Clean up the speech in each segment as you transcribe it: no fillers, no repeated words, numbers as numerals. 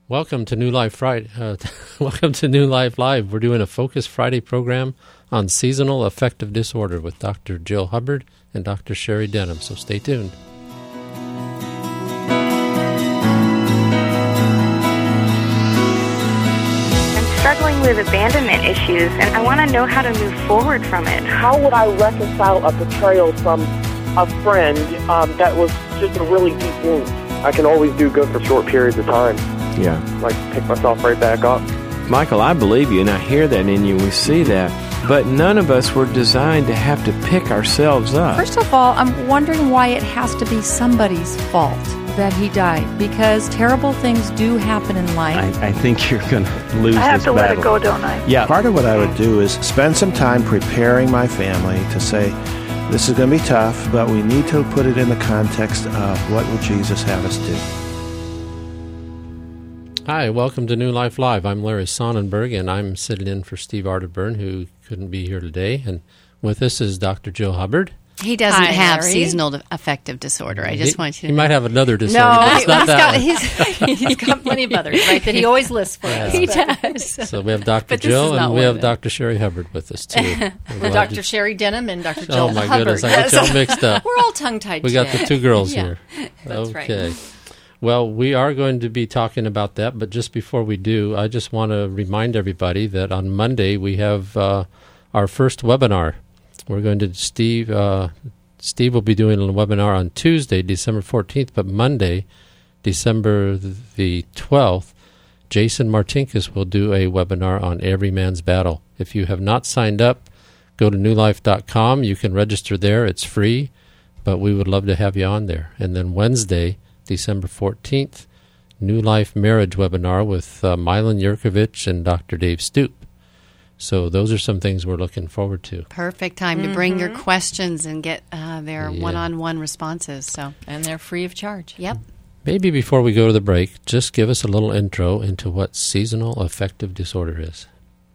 Welcome to New Life Friday. Welcome to New Life Live. We're doing a Focus Friday program on seasonal affective disorder with Dr. Jill Hubbard and Dr. Sherry Denham. So stay tuned. I'm struggling with abandonment issues, and I want to know how to move forward from it. How would I reconcile a betrayal from a friend that was just a really deep wound? I can always do good for short periods of time. Yeah. Like pick myself right back up. Michael, I believe you, and I hear that in you. We see that. But none of us were designed to have to pick ourselves up. First of all, I'm wondering why it has to be somebody's fault that he died, because terrible things do happen in life. I think you're going to lose this battle. I have to let it go, don't I? Yeah. Part of what I would do is spend some time preparing my family to say, this is going to be tough, but we need to put it in the context of what would Jesus have us do. Hi, welcome to New Life Live. I'm Larry Sonnenberg, and I'm sitting in for Steve Arterburn, who couldn't be here today. And with us is Dr. Jill Hubbard. He doesn't have Larry. seasonal affective disorder. I just want you to He know. might have another disorder, but it's not that one. He's got plenty of others, right, that he always lists for us. He does. So we have Dr. But this is Jill, not and we one have of them. Dr. Sherry Hubbard with us, too. We're Dr. Sherry Denham and Dr. Jill Oh, my Hubbard. goodness. I get you all mixed up. We're all tongue-tied We got the today. two girls Yeah, here. that's Okay. right. Well, we are going to be talking about that, but just before we do, I just want to remind everybody that on Monday we have our first webinar. We're going to Steve will be doing a webinar on Tuesday, December 14th, but Monday, December the 12th, Jason Martinkus will do a webinar on Every Man's Battle. If you have not signed up, go to newlife.com. You can register there. It's free, but we would love to have you on there. And then Wednesday, December 14th, New Life Marriage webinar with Milan Yurkovich and Dr. Dave Stoop. So those are some things we're looking forward to. Perfect time to bring your questions and get their one-on-one responses. So, And they're free of charge. yep. Maybe before we go to the break, just give us a little intro into what seasonal affective disorder is.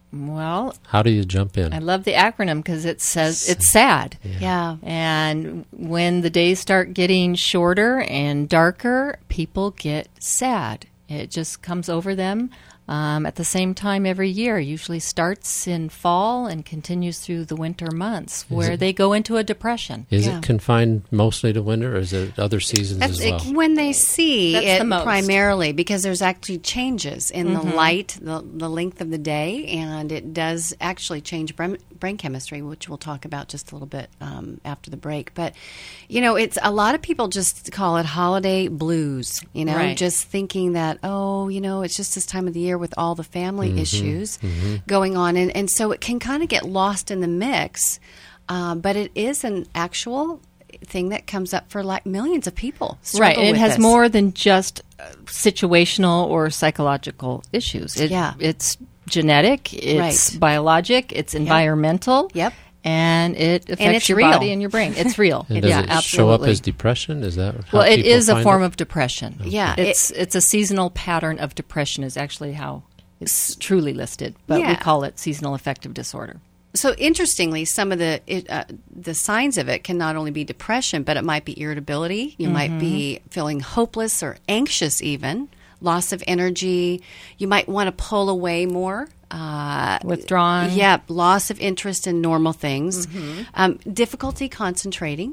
Well, How do you jump in? I love the acronym because it says it's sad. Yeah. And when the days start getting shorter and darker, people get sad. It just comes over them at the same time every year. Usually starts in fall and continues through the winter months, where they go into a depression. Is Yeah. it confined mostly to winter, or is it other seasons as well? When they see That's it the most. primarily, because there's actually changes in the light, the length of the day, and it does actually change brain chemistry, which we'll talk about just a little bit after the break. But, it's a lot of people just call it holiday blues, Right. just thinking that, it's just this time of the year with all the family issues going on. And so it can kind of get lost in the mix, but it is an actual thing that comes up for like millions of people. Right, and it has this. more than just situational or psychological issues. It's genetic, it's biologic, it's environmental. Yep. And it affects it's your real. body and your brain. It's real. And does it absolutely. show up as depression? Is that how Well, it people is a find form it? of depression. Yeah, It's a seasonal pattern of depression is actually how it's truly listed, but we Yeah. call it seasonal affective disorder. So interestingly, some of the signs of it can not only be depression, but it might be irritability. You might be feeling hopeless or anxious, even loss of energy. You might want to pull away more. Withdrawn. Yeah, loss of interest in normal things. Difficulty concentrating.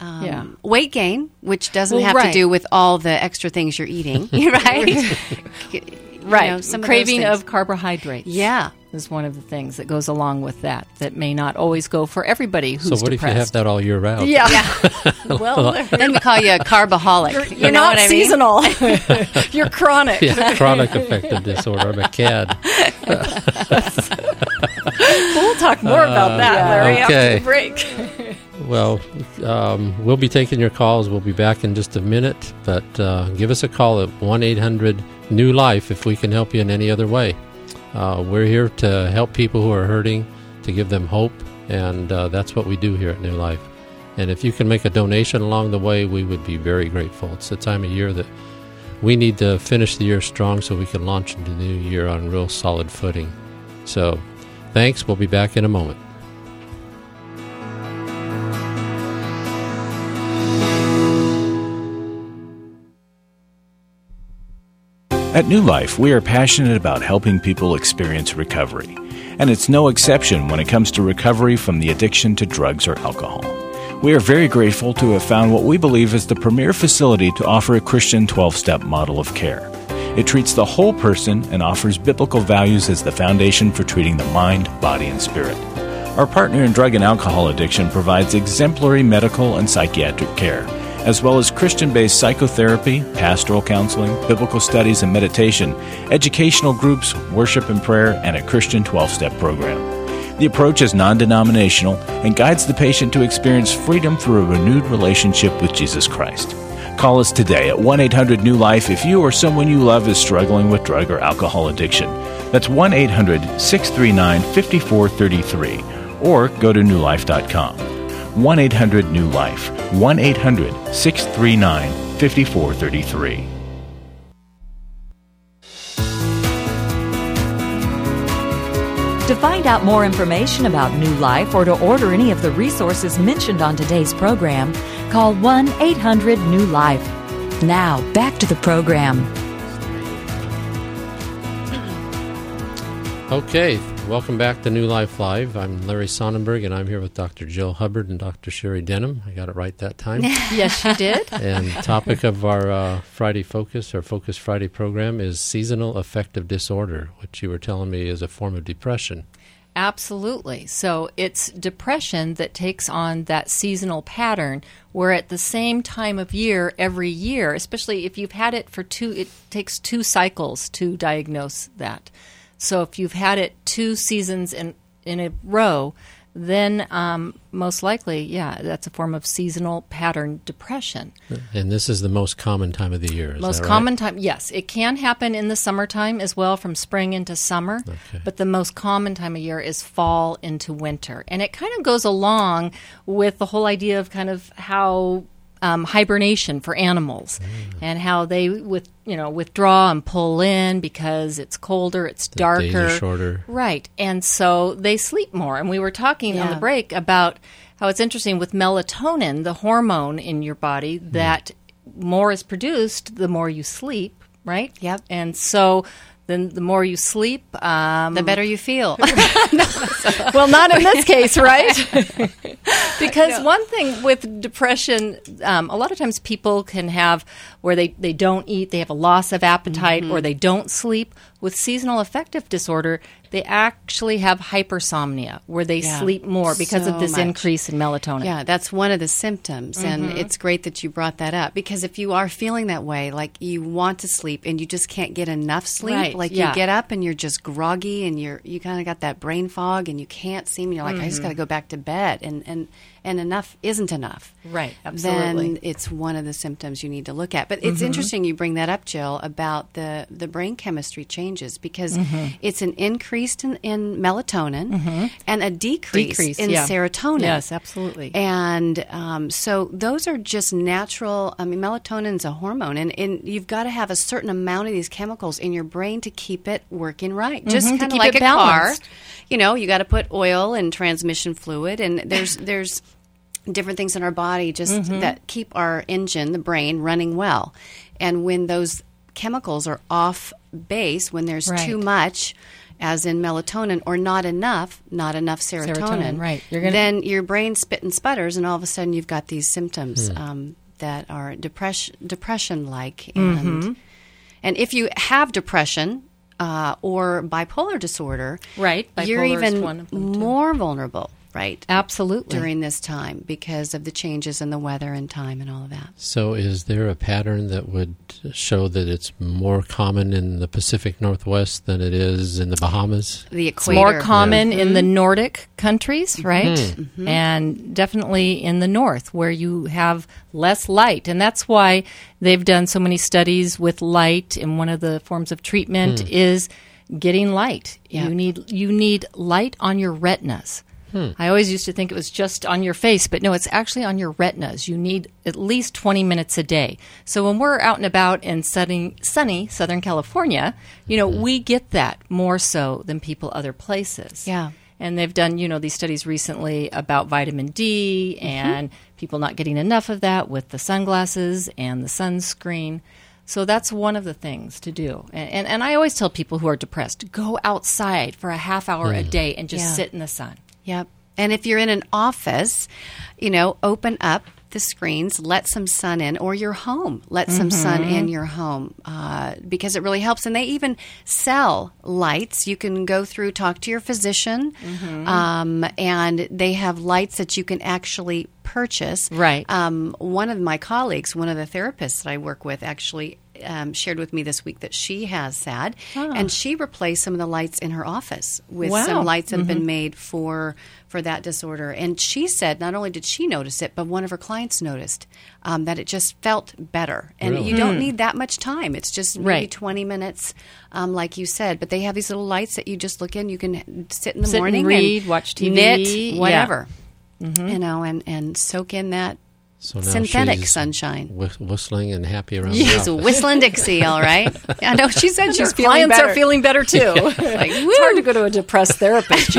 Weight gain, which doesn't have to do with all the extra things you're eating, right? Right. Some Craving of those of carbohydrates. Yeah. Is one of the things that goes along with that may not always go for everybody who's So what depressed. if you have that all year round? Yeah. Well, Then we call you a carbaholic. you're know not what I mean? seasonal. You're chronic. Yeah, chronic affective disorder. I'm a CAD. We'll talk more about that, Larry, Okay. after the break. Well, we'll be taking your calls. We'll be back in just a minute, but give us a call at 1-800-NEW-LIFE if we can help you in any other way. We're here to help people who are hurting, to give them hope, and that's what we do here at New Life. And if you can make a donation along the way, we would be very grateful. It's the time of year that we need to finish the year strong so we can launch into the new year on real solid footing. So, thanks. We'll be back in a moment. At New Life, we are passionate about helping people experience recovery. And it's no exception when it comes to recovery from the addiction to drugs or alcohol. We are very grateful to have found what we believe is the premier facility to offer a Christian 12-step model of care. It treats the whole person and offers biblical values as the foundation for treating the mind, body, and spirit. Our partner in drug and alcohol addiction provides exemplary medical and psychiatric care, as well as Christian-based psychotherapy, pastoral counseling, biblical studies and meditation, educational groups, worship and prayer, and a Christian 12-step program. The approach is non-denominational and guides the patient to experience freedom through a renewed relationship with Jesus Christ. Call us today at 1-800-NEW-LIFE if you or someone you love is struggling with drug or alcohol addiction. That's 1-800-639-5433, or go to newlife.com. 1-800-NEW-LIFE, 1-800-639-5433. To find out more information about New Life or to order any of the resources mentioned on today's program, call 1-800-NEW-LIFE. Now, back to the program. Okay, welcome back to New Life Live. I'm Larry Sonnenberg, and I'm here with Dr. Jill Hubbard and Dr. Sherry Denham. I got it right that time. Yes, you did. And the topic of our Friday Focus, or Focus Friday program, is seasonal affective disorder, which you were telling me is a form of depression. Absolutely. So it's depression that takes on that seasonal pattern where at the same time of year, every year, especially if you've had it for it takes 2 cycles to diagnose that. So if you've had it 2 seasons in a row, then most likely, that's a form of seasonal pattern depression. And this is the most common time of the year, is most that right? common time, yes. It can happen in the summertime as well, from spring into summer. Okay. But the most common time of year is fall into winter. And it kind of goes along with the whole idea of kind of how hibernation for animals and how they withdraw and pull in because it's colder, it's darker. Days are shorter. Right. And so they sleep more. And we were talking on the break about how it's interesting with melatonin, the hormone in your body, that more is produced the more you sleep, right? Yep. And so then the more you sleep, the better you feel. Well, not in this case, right? Because one thing with depression, a lot of times people can have where they don't eat, they have a loss of appetite, or they don't sleep. With seasonal affective disorder, they actually have hypersomnia, where they sleep more because of this increase in melatonin. Yeah, that's one of the symptoms, and it's great that you brought that up, because if you are feeling that way, like you want to sleep and you just can't get enough sleep, like you get up and you're just groggy and you kind of got that brain fog and you can't seem, you're like, I just got to go back to bed, and enough isn't enough. Right, absolutely. Then it's one of the symptoms you need to look at. But it's interesting you bring that up, Jill, about the brain chemistry changes, because it's an increase in melatonin and a decrease in serotonin. Yes, absolutely. And so those are just natural. I mean, melatonin's a hormone, and you've got to have a certain amount of these chemicals in your brain to keep it working right. Just kind of like a car. You know, you got to put oil and transmission fluid, and there's different things in our body just that keep our engine, the brain, running well. And when those chemicals are off base, when there's too much, as in melatonin, or not enough serotonin, right. Then your brain spit and sputters, and all of a sudden you've got these symptoms that are depression-like. And if you have depression or bipolar disorder, you're even more vulnerable. Right. Absolutely. During this time, because of the changes in the weather and time and all of that. So is there a pattern that would show that it's more common in the Pacific Northwest than it is in the Bahamas? The equator. It's more common in the Nordic countries, right? And definitely in the north, where you have less light. And that's why they've done so many studies with light, and one of the forms of treatment is getting light. You need light on your retinas. I always used to think it was just on your face, but no, it's actually on your retinas. You need at least 20 minutes a day. So when we're out and about in sunny Southern California, we get that more so than people other places. Yeah. And they've done, these studies recently about vitamin D and people not getting enough of that with the sunglasses and the sunscreen. So that's one of the things to do. And I always tell people who are depressed, go outside for a half hour a day and just sit in the sun. Yep. And if you're in an office, open up the screens, let some sun in, or your home, let some sun in your home, because it really helps. And they even sell lights. You can go through, talk to your physician, and they have lights that you can actually purchase. Right. One of my colleagues, one of the therapists that I work with, actually shared with me this week that she has SAD, and she replaced some of the lights in her office with some lights that have been made for that disorder. And she said not only did she notice it, but one of her clients noticed that it just felt better. And you don't need that much time. It's just maybe 20 minutes, like you said. But they have these little lights that you just look in. You can sit in the morning and read, and watch TV, knit, whatever, and soak in that synthetic sunshine. Whistling and happy around the She's office. whistling Dixie, all right. I know she said she's feeling clients better. are feeling better too. Like, it's hard to go to a depressed therapist,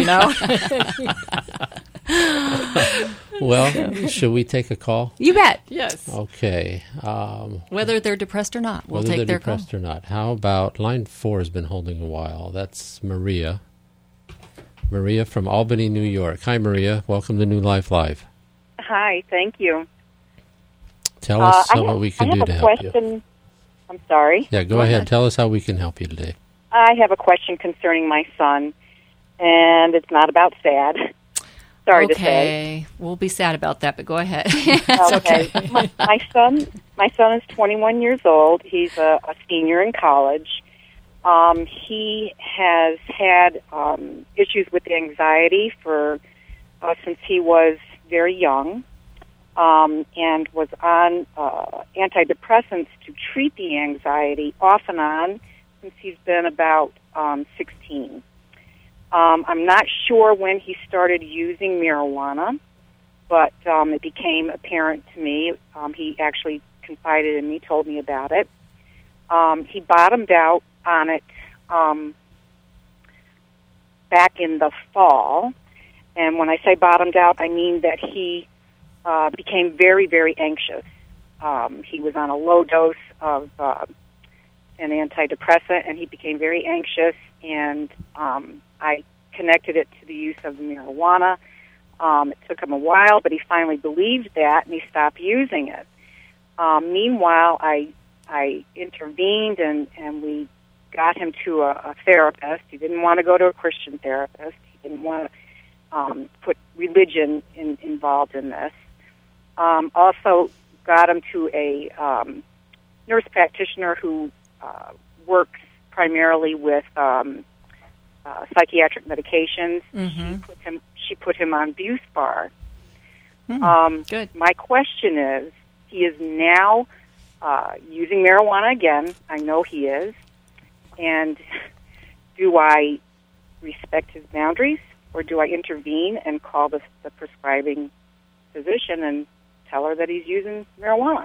Well, should we take a call? You bet. Yes. Okay. Whether they're depressed or not, we'll whether take they're their call. depressed or not. How about line 4 has been holding a while. That's Maria. Maria from Albany, New York. Hi, Maria. Welcome to New Life Live. Hi. Thank you. Tell us what we can do to help you. I'm sorry. Yeah, go ahead. Tell us how we can help you today. I have a question concerning my son, and it's not about SAD. Sorry to say. Okay, we'll be sad about that, but go ahead. Okay. My son is 21 years old. He's a senior in college. He has had issues with anxiety since he was very young. And was on antidepressants to treat the anxiety off and on since he's been about 16. I'm not sure when he started using marijuana, but it became apparent to me. He actually confided in me, told me about it. He bottomed out on it back in the fall. And when I say bottomed out, I mean that he became very, very anxious. He was on a low dose of an antidepressant, and he became very anxious, and I connected it to the use of the marijuana. It took him a while, but he finally believed that, and he stopped using it. Meanwhile, I intervened, and we got him to a therapist. He didn't want to go to a Christian therapist. He didn't want to put religion involved in this. Also got him to a nurse practitioner who works primarily with psychiatric medications. She put him on Buspar. Good. My question is, he is now using marijuana again. I know he is. And do I respect his boundaries, or do I intervene and call the prescribing physician and tell her that he's using marijuana?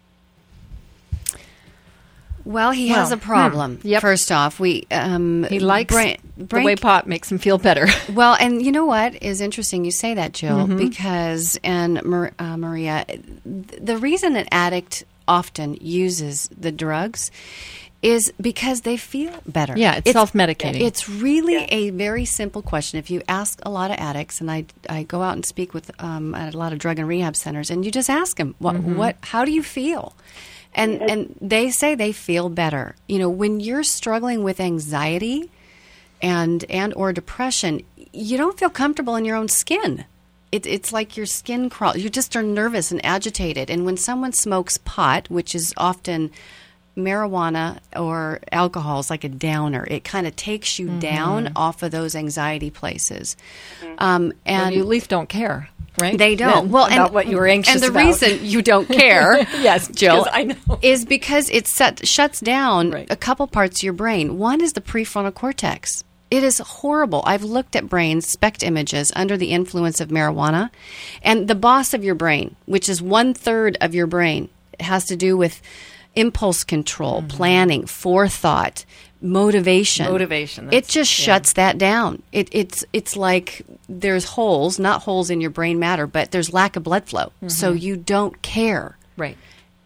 Well, he has a problem. First off, he likes the way pot makes him feel better. Well, and you know what is interesting? You say that, Jill, because, and Maria, the reason an addict often uses the drugs is because they feel better. Yeah, it's self-medicating. It's really a very simple question. If you ask a lot of addicts, and I go out and speak with at a lot of drug and rehab centers, and you just ask them, how do you feel? And they say they feel better. You know, when you're struggling with anxiety and or depression, you don't feel comfortable in your own skin. It's like your skin crawls. You just are nervous and agitated. And when someone smokes pot, which is often marijuana or alcohol, is like a downer. It kind of takes you down off of those anxiety places. And you at least don't care. Right? They don't. Well, about what you were anxious about. And the reason you don't care, yes, Jill, I know, is because it shuts down a couple parts of your brain. One is the prefrontal cortex. It is horrible. I've looked at brain SPECT images under the influence of marijuana, and the boss of your brain, which is 1/3 of your brain, has to do with impulse control, planning, forethought, motivation. It just shuts that down. It's like there's holes, not holes in your brain matter, but there's lack of blood flow. So you don't care. Right.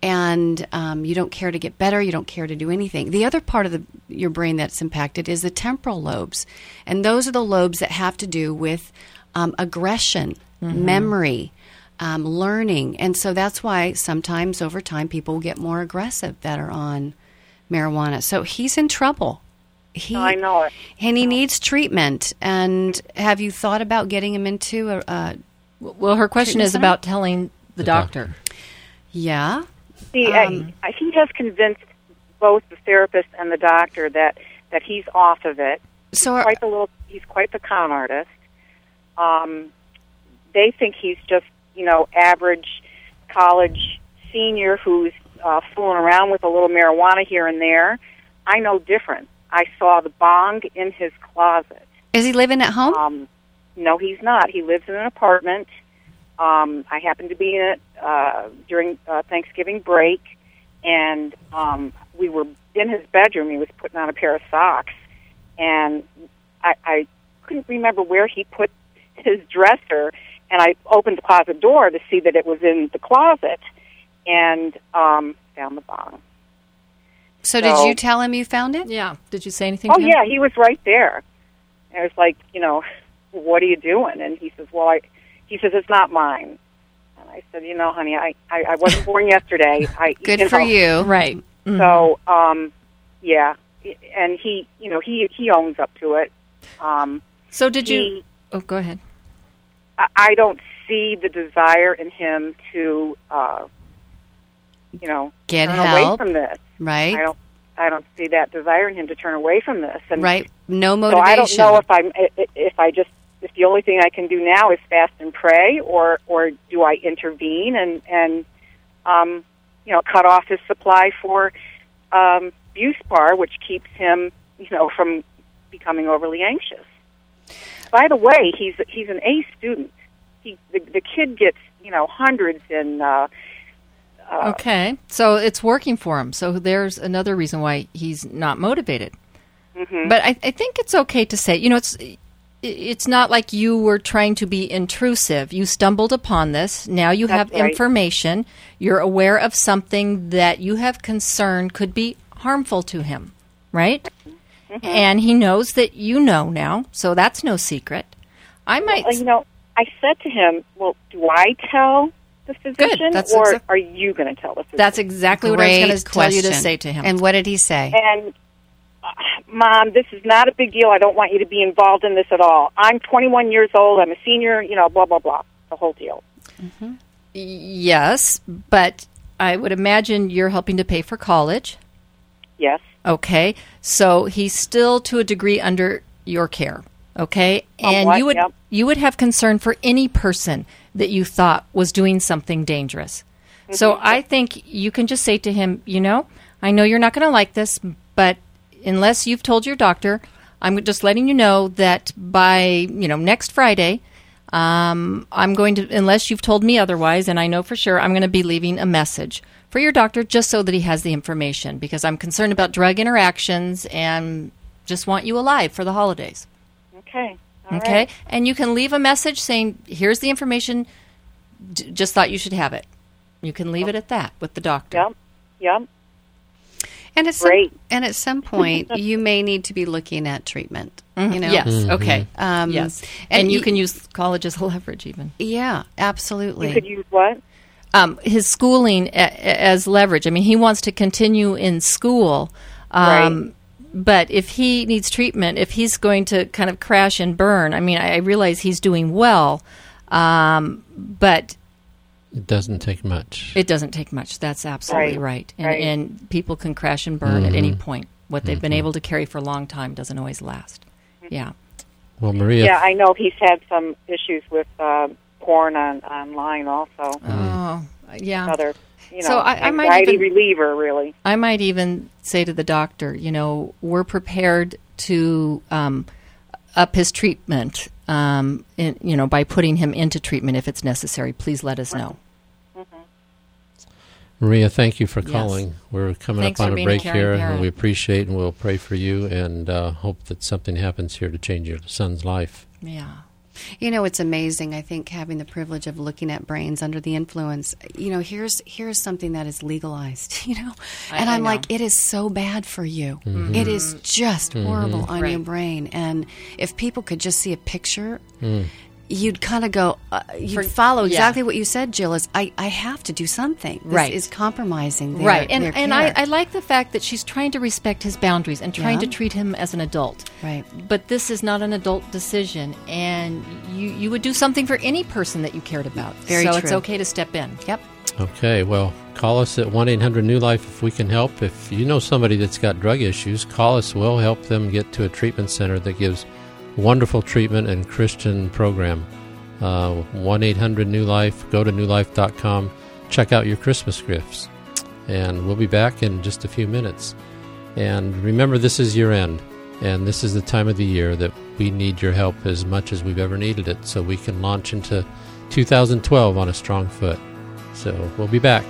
and you don't care to get better. You don't care to do anything. The other part of your brain that's impacted is the temporal lobes, and those are the lobes that have to do with aggression, memory, learning, and so that's why sometimes over time people get more aggressive that are on marijuana. So he's in trouble. I know it. And he needs treatment. And have you thought about getting him into a well, her question is about telling the doctor. Yeah. See, he has convinced both the therapist and the doctor that he's off of it. So he's quite the con artist. They think he's just, average college senior who's fooling around with a little marijuana here and there. I know different. I saw the bong in his closet. Is he living at home? No, he's not. He lives in an apartment. I happened to be in it during Thanksgiving break, and we were in his bedroom. He was putting on a pair of socks, and I couldn't remember where he put his dresser, and I opened the closet door to see that it was in the closet, and found the bong. So did you tell him you found it? Yeah. Did you say anything Oh, to him? yeah, he was right there. And I was like, what are you doing? And he says, he says, it's not mine. And I said, honey, I wasn't born yesterday. Good for you. Right. Mm-hmm. So, yeah. And he owns up to it. So did you... Oh, go ahead. I don't see the desire in him to, get turn help away from this. Right. I don't see that desire in him to turn away from this. And right. No motivation. So I don't know if the only thing I can do now is fast and pray, or do I intervene and cut off his supply for Buspar, which keeps him from becoming overly anxious. By the way, he's an A student. The kid gets hundreds in. Okay, so it's working for him. So there's another reason why he's not motivated. Mm-hmm. But I think it's okay to say, it's not like you were trying to be intrusive. You stumbled upon this. Now you have information. You're aware of something that you have concern could be harmful to him, right? Mm-hmm. And he knows that you know now, so that's no secret. I said to him, well, do I tell the physician, or are you going to tell the physician? That's exactly what I was going to tell you to say to him. And what did he say? And, Mom, this is not a big deal. I don't want you to be involved in this at all. I'm 21 years old. I'm a senior, blah, blah, blah, the whole deal. Mm-hmm. Yes, but I would imagine you're helping to pay for college. Yes. Okay, so he's still to a degree under your care. Okay, and you would have concern for any person that you thought was doing something dangerous. Mm-hmm. So I think you can just say to him, I know you're not going to like this, but unless you've told your doctor, I'm just letting you know that by next Friday, I'm going to, unless you've told me otherwise, and I know for sure, I'm going to be leaving a message for your doctor just so that he has the information, because I'm concerned about drug interactions and just want you alive for the holidays. Okay. Okay. Right. And you can leave a message saying, here's the information, just thought you should have it. You can leave it at that with the doctor. Yep. And at some point, you may need to be looking at treatment. Mm-hmm. Yes. Mm-hmm. Okay. Yes. And you can use college as a leverage even. Yeah, absolutely. You could use what? His schooling as leverage. I mean, he wants to continue in school. Right. But if he needs treatment, if he's going to kind of crash and burn, I mean, I realize he's doing well, but... It doesn't take much. It doesn't take much. That's absolutely right. And people can crash and burn at any point. What they've been able to carry for a long time doesn't always last. Yeah. Well, Maria... Yeah, I know he's had some issues with porn online also. Oh, yeah. Another... So I might anxiety reliever, really. I might even say to the doctor, we're prepared to up his treatment, by putting him into treatment if it's necessary. Please let us know. Mm-hmm. Maria, thank you for calling. Yes. We're coming Thanks up on a break here, parent. and we appreciate and we'll pray for you and hope that something happens here to change your son's life. Yeah. You know, it's amazing. I think having the privilege of looking at brains under the influence, you know, here's something that is legalized, you know. And I'm like, it is so bad for you. Mm-hmm. It is just horrible on your brain. And if people could just see a picture, you'd kind of go, you'd follow exactly what you said, Jill, is I have to do something. This is compromising their Right. their And care. I like the fact that she's trying to respect his boundaries and trying to treat him as an adult. Right. But this is not an adult decision, and you would do something for any person that you cared about. Very so true. it's okay to step in. Yep. Okay, well, call us at 1-800-NEW-LIFE if we can help. If you know somebody that's got drug issues, call us. We'll help them get to a treatment center that gives wonderful treatment and Christian program. 1-800-NEW-LIFE. Go to newlife.com. Check out your Christmas gifts. And we'll be back in just a few minutes. And remember, this is your end. And this is the time of the year that we need your help as much as we've ever needed it, so we can launch into 2012 on a strong foot. So we'll be back.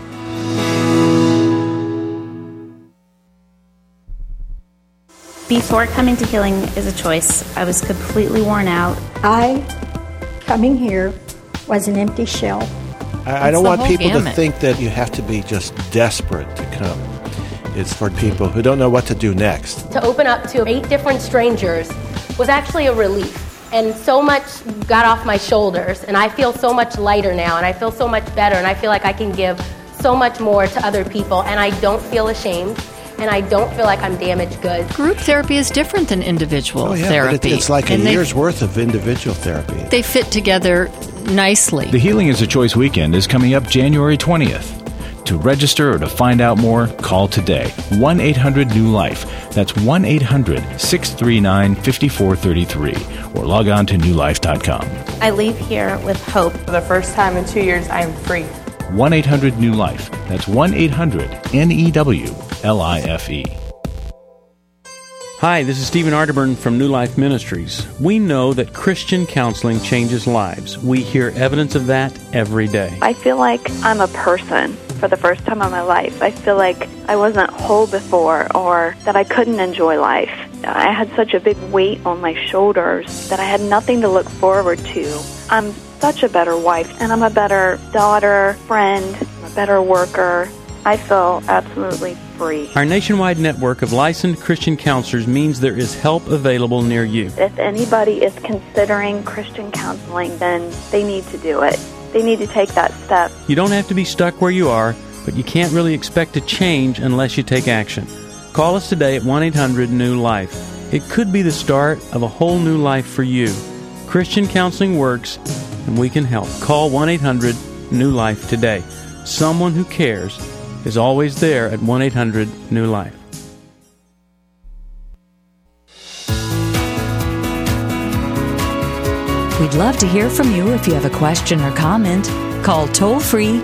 Before coming to Healing is a Choice, I was completely worn out. Coming here was an empty shell. I don't want people to think that you have to be just desperate to come. It's for people who don't know what to do next. To open up to 8 different strangers was actually a relief. And so much got off my shoulders, and I feel so much lighter now, and I feel so much better, and I feel like I can give so much more to other people, and I don't feel ashamed, and I don't feel like I'm damaged goods. Group therapy is different than individual therapy. But it's like a year's worth of individual therapy. They fit together nicely. The Healing is a Choice weekend is coming up January 20th. To register or to find out more, call today. 1-800-NEW-LIFE. That's 1-800-639-5433. Or log on to newlife.com. I leave here with hope. For the first time in 2 years, I am free. 1-800-NEW-LIFE. That's 1-800-NEWLIFE. Hi, this is Stephen Arterburn from New Life Ministries. We know that Christian counseling changes lives. We hear evidence of that every day. I feel like I'm a person for the first time in my life. I feel like I wasn't whole before, or that I couldn't enjoy life. I had such a big weight on my shoulders that I had nothing to look forward to. I'm such a better wife, and I'm a better daughter, friend, a better worker. I feel absolutely free. Our nationwide network of licensed Christian counselors means there is help available near you. If anybody is considering Christian counseling, then they need to do it. They need to take that step. You don't have to be stuck where you are, but you can't really expect to change unless you take action. Call us today at 1-800-NEW-LIFE. It could be the start of a whole new life for you. Christian counseling works, and we can help. Call 1-800-NEW-LIFE today. Someone who cares is always there at 1-800-NEW-LIFE. We'd love to hear from you if you have a question or comment. Call toll-free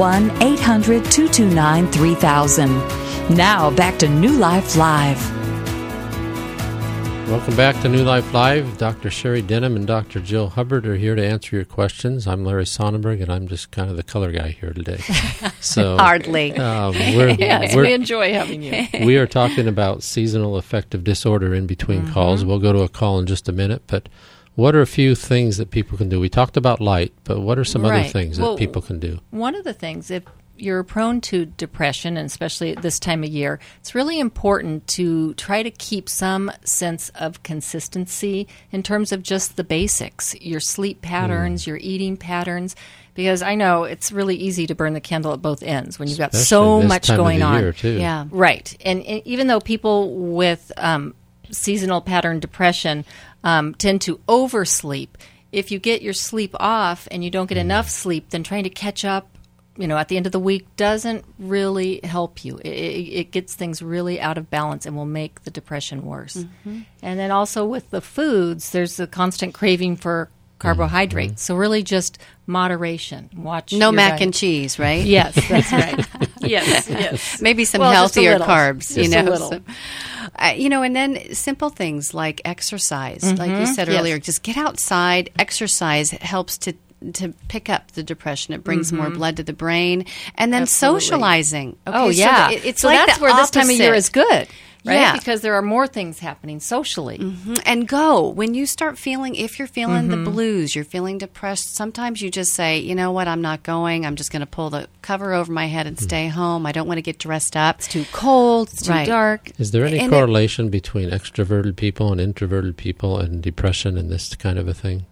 1-800-229-3000. Now, back to New Life Live. Welcome back to New Life Live. Dr. Sherry Denham and Dr. Jill Hubbard are here to answer your questions. I'm Larry Sonnenberg, and I'm just kind of the color guy here today. So Hardly. We enjoy having you. We are talking about seasonal affective disorder in between calls. We'll go to a call in just a minute, but what are a few things that people can do? We talked about light, but what are some other things that people can do? One of the things, if you're prone to depression, and especially at this time of year, it's really important to try to keep some sense of consistency in terms of just the basics, your sleep patterns, your eating patterns, because I know it's really easy to burn the candle at both ends when you've got so much going on. Yeah, right. And even though people with seasonal pattern depression tend to oversleep, if you get your sleep off and you don't get enough sleep, then trying to catch up at the end of the week doesn't really help you. It gets things really out of balance and will make the depression worse. Mm-hmm. And then also with the foods, there's a constant craving for carbohydrates. So really just moderation. Watch no mac diet. And cheese, right? Yes, that's right. yes. Maybe some healthier Just carbs, a little. So, and then simple things like exercise. Like you said earlier, just get outside. Exercise helps to pick up the depression. It brings more blood to the brain. And then socializing. Okay, it's so like that's where this time of year is good. right? Yeah. Because there are more things happening socially. Mm-hmm. And go. When you start feeling, if you're feeling the blues, you're feeling depressed, sometimes you just say, you know what, I'm not going. I'm just going to pull the cover over my head and stay home. I don't want to get dressed up. It's too cold. It's too dark. Is there any correlation between extroverted people and introverted people and depression and this kind of a thing?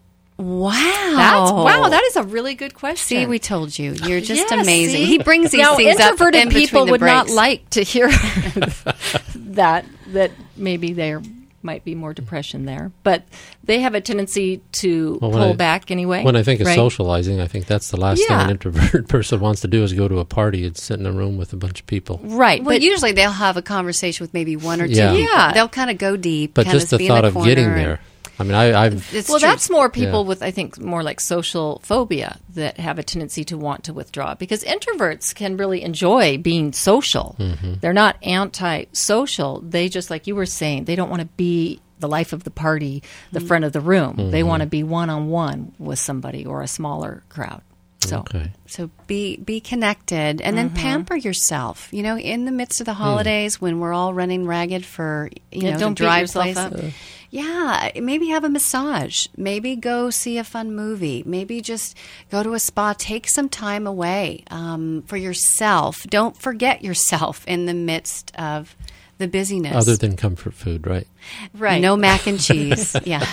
Wow. That is a really good question. See, we told you. You're just amazing. See? He brings these now, things up introverted in between people the would breaks. not like to hear that maybe there might be more depression there. But they have a tendency to pull back anyway. When I think of socializing, I think that's the last thing an introverted person wants to do is go to a party and sit in a room with a bunch of people. Right. Well, usually they'll have a conversation with maybe one or two people. Yeah. They'll kind of go deep. But just the thought of getting there. I mean, that's more people with, I think, more like social phobia that have a tendency to want to withdraw. Because introverts can really enjoy being social. Mm-hmm. They're not anti-social. They just, like you were saying, they don't want to be the life of the party, the front of the room. Mm-hmm. They want to be one-on-one with somebody or a smaller crowd. So be connected and then pamper yourself. You know, in the midst of the holidays when we're all running ragged for, don't beat yourself up. Yeah, maybe have a massage. Maybe go see a fun movie. Maybe just go to a spa. Take some time away for yourself. Don't forget yourself in the midst of the busyness. Other than comfort food, right? Right. No mac and cheese. Yeah.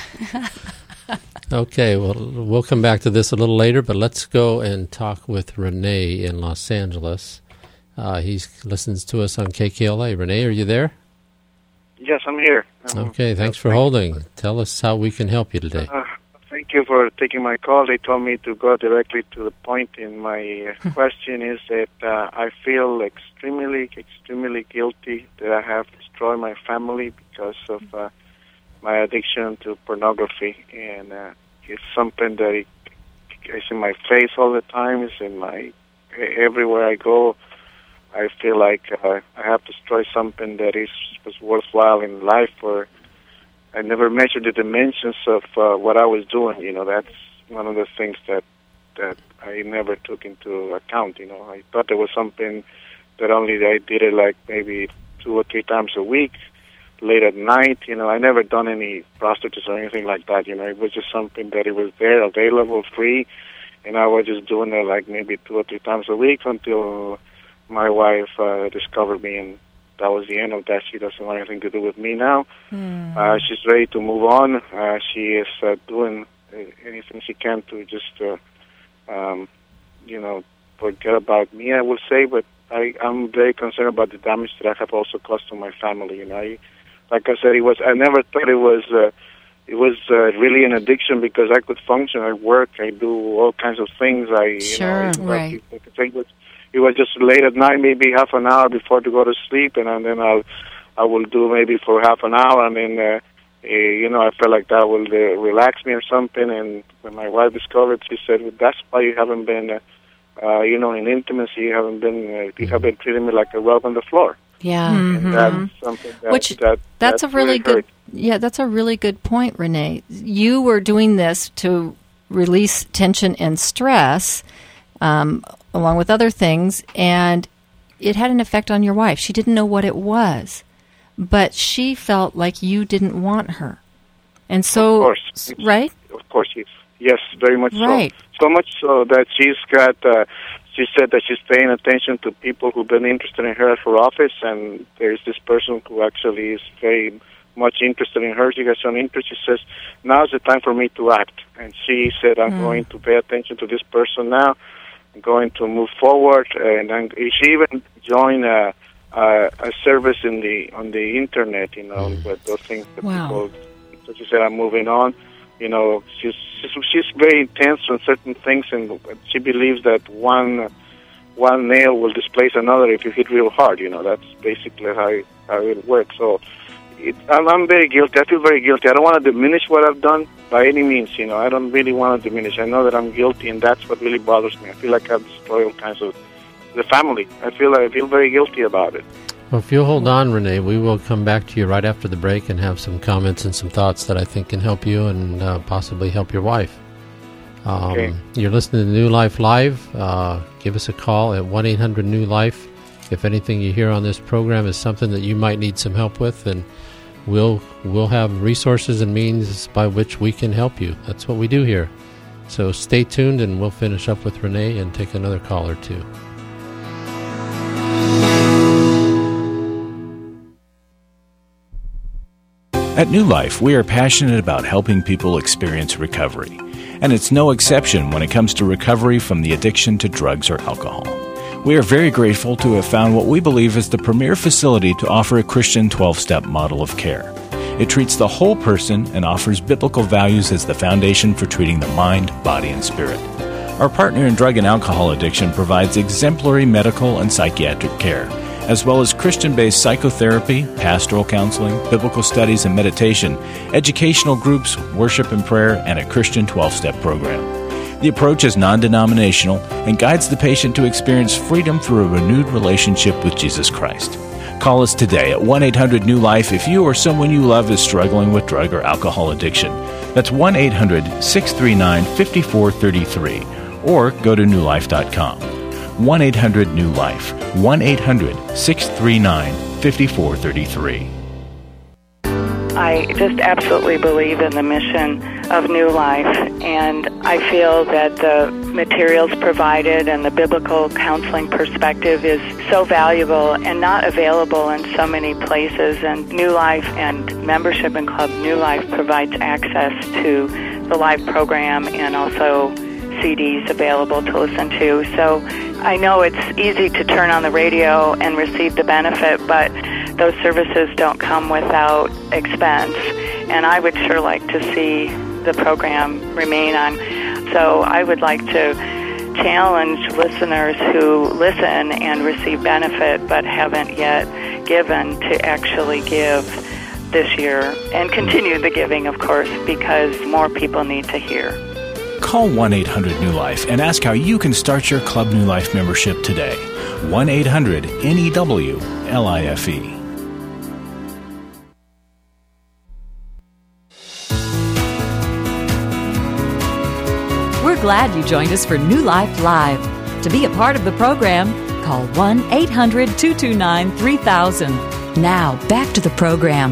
Okay, well, we'll come back to this a little later, but let's go and talk with Renee in Los Angeles. He listens to us on KKLA. Renee, are you there? Yes, I'm here. Okay, thanks for holding. Tell us how we can help you today. Thank you for taking my call. They told me to go directly to the point. And my question is that I feel extremely guilty that I have destroyed my family because of my addiction to pornography. And it's something that is in my face all the time. It's in everywhere I go. I feel like I have destroyed something that was worthwhile in life, or I never measured the dimensions of what I was doing. You know, that's one of the things that I never took into account. You know, I thought there was something that only I did it like maybe 2 or 3 times a week, late at night. You know, I never done any prostitutes or anything like that. You know, it was just something that it was there, available, free, and I was just doing it like maybe 2 or 3 times a week until my wife discovered me, and that was the end of that. She doesn't want anything to do with me now. She's ready to move on. She is doing anything she can to just, forget about me, I will say. But I'm very concerned about the damage that I have also caused to my family. You know, like I said, I never thought it was really an addiction because I could function. I work. I do all kinds of things. Right. It was just late at night, maybe half an hour before to go to sleep, and then I will do maybe for half an hour, and then I felt like that will relax me or something. And when my wife discovered, she said, well, "That's why you haven't been, in intimacy. You haven't been. You have been treating me like a rug on the floor." Yeah, and that's something that's a really good. Yeah, that's a really good point, Renee. You were doing this to release tension and stress. Along with other things, and it had an effect on your wife. She didn't know what it was, but she felt like you didn't want her. And so, of course, right? Of course, yes, very much right. So. So much so that she said that she's paying attention to people who've been interested in her at her office, and there's this person who actually is very much interested in her. She has some interest. She says, now's the time for me to act. And she said, I'm going to pay attention to this person now. Going to move forward, and then she even joined a service on the internet, with those things that people. So she said, "I'm moving on." You know, she's very intense on certain things, and she believes that one nail will displace another if you hit real hard. You know, that's basically how it works. So I'm very guilty. I feel very guilty. I don't want to diminish what I've done by any means. You know, I don't really want to diminish. I know that I'm guilty, and that's what really bothers me. I feel like I've destroyed all kinds of the family. I feel very guilty about it. Well, if you'll hold on, Renee, we will come back to you right after the break and have some comments and some thoughts that I think can help you and possibly help your wife. Okay. You're listening to New Life Live. Give us a call at 1-800-NEW-LIFE. If anything you hear on this program is something that you might need some help with, then we'll have resources and means by which we can help you. That's what we do here. So stay tuned, and we'll finish up with Renee and take another call or two. At New Life, we are passionate about helping people experience recovery. And it's no exception when it comes to recovery from the addiction to drugs or alcohol. We are very grateful to have found what we believe is the premier facility to offer a Christian 12-step model of care. It treats the whole person and offers biblical values as the foundation for treating the mind, body, and spirit. Our partner in drug and alcohol addiction provides exemplary medical and psychiatric care, as well as Christian-based psychotherapy, pastoral counseling, biblical studies and meditation, educational groups, worship and prayer, and a Christian 12-step program. The approach is non-denominational and guides the patient to experience freedom through a renewed relationship with Jesus Christ. Call us today at 1-800-NEW-LIFE if you or someone you love is struggling with drug or alcohol addiction. That's 1-800-639-5433, or go to newlife.com. 1-800-NEW-LIFE, 1-800-639-5433. I just absolutely believe in the mission of New Life, and I feel that the materials provided and the biblical counseling perspective is so valuable and not available in so many places. And New Life and membership in Club New Life provides access to the live program and also CDs available to listen to. So I know it's easy to turn on the radio and receive the benefit, but those services don't come without expense, and I would sure like to see the program remain on. So I would like to challenge listeners who listen and receive benefit but haven't yet given to actually give this year, and continue the giving, of course, because more people need to hear. Call 1-800-NEW-LIFE and ask how you can start your Club New Life membership today. 1-800-NEW-LIFE. We're glad you joined us for New Life Live. To be a part of the program, call 1-800-229-3000. Now, back to the program.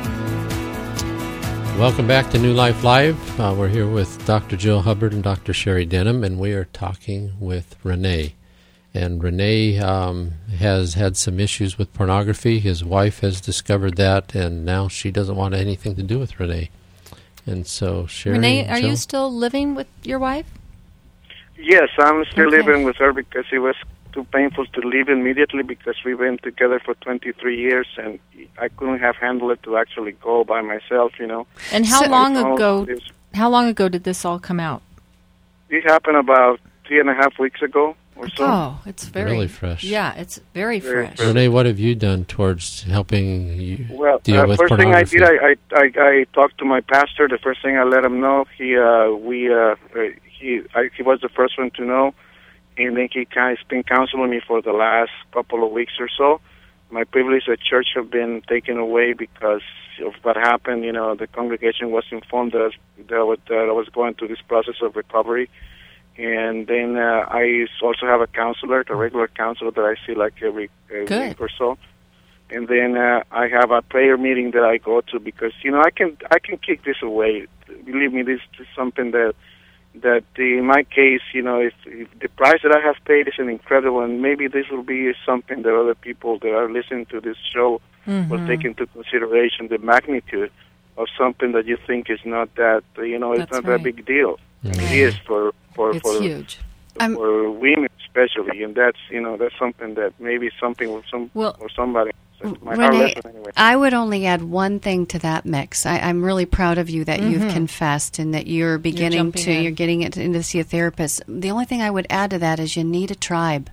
Welcome back to New Life Live. We're here with Dr. Jill Hubbard and Dr. Sherry Denham, and we are talking with Renee. And Renee has had some issues with pornography. His wife has discovered that, and now she doesn't want anything to do with Renee. And so, Sherry, Renee, are Jill? you still living with your wife? Yes, I'm still living with her because it was too painful to leave immediately, because we've been together for 23 years and I couldn't have handled it to actually go by myself, you know. And how long ago did this all come out? It happened about 3.5 weeks ago or so. Oh, it's really fresh. Yeah, it's very fresh. Renee, what have you done towards helping you deal with first pornography? thing I did, I talked to my pastor. The first thing I let him know, he was the first one to know, and then he's been counseling me for the last couple of weeks or so. My privileges at church have been taken away because of what happened. You know, the congregation was informed that I was going through this process of recovery. And then I also have a counselor, a regular counselor that I see like every week or so. And then I have a prayer meeting that I go to because, you know, I can kick this away. Believe me, this is something that in my case, you know, if the price that I have paid is an incredible, and maybe this will be something that other people that are listening to this show will take into consideration, the magnitude of something that you think is not that, you know, it's not that big deal. It is for huge. For women especially, and that's, you know, that's something that maybe something with or somebody. Renee, I would only add one thing to that mix. I'm really proud of you that you've confessed and that you're getting to see a therapist. The only thing I would add to that is you need a tribe.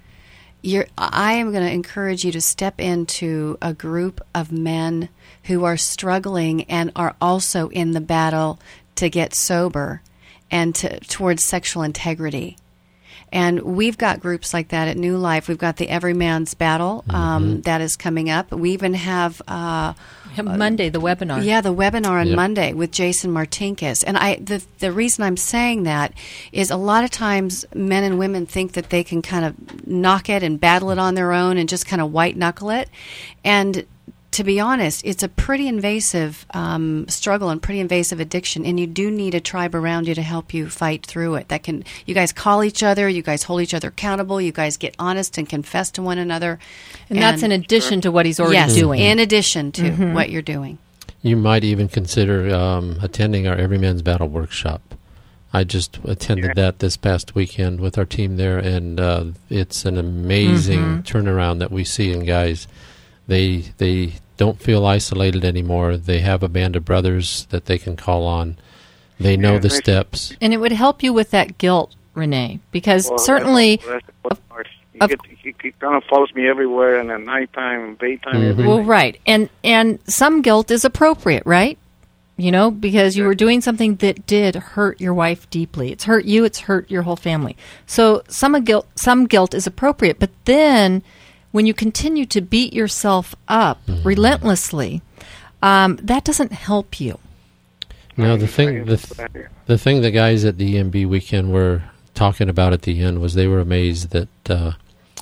I am going to encourage you to step into a group of men who are struggling and are also in the battle to get sober and towards sexual integrity. And we've got groups like that at New Life. We've got the Every Man's Battle that is coming up. We even have Monday, the webinar. Yeah, the webinar on Monday with Jason Martinkus. And the reason I'm saying that is a lot of times men and women think that they can kind of knock it and battle it on their own and just kind of white knuckle it. And to be honest, it's a pretty invasive struggle and pretty invasive addiction, and you do need a tribe around you to help you fight through it. You guys call each other, you guys hold each other accountable, you guys get honest and confess to one another. And that's in addition to what he's already doing. In addition to what you're doing. You might even consider attending our Every Man's Battle workshop. I just attended that this past weekend with our team there, and it's an amazing turnaround that we see in guys. They don't feel isolated anymore. They have a band of brothers that they can call on. They know the steps. And it would help you with that guilt, Renee, because certainly... It kind of follows me everywhere, and at nighttime and daytime. Everywhere. Well, right. And some guilt is appropriate, right? You know, because you were doing something that did hurt your wife deeply. It's hurt you. It's hurt your whole family. So some guilt is appropriate. But then when you continue to beat yourself up relentlessly, that doesn't help you. No, the thing the guys at the EMB weekend were talking about at the end was they were amazed that